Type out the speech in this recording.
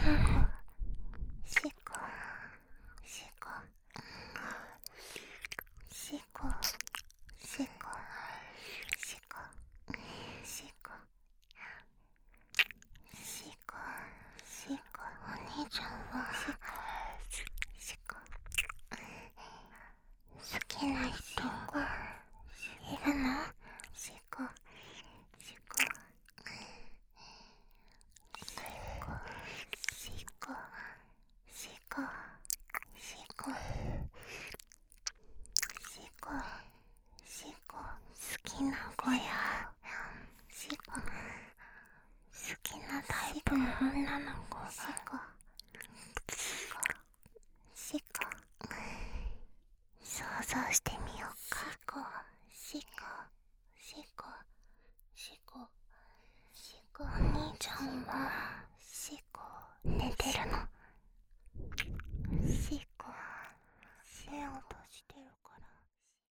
しこしこしこしこしこしこしこしこ。お兄ちゃんはしこ好きな人いるの？しこしこしこしこしこしこしこ。好きな子やしこ。好きなタイプの女の子。しこしこしこ。想像してみようか。しこしこしこしこ。お兄ちゃんはしこ寝てるの？しこ目を閉じてる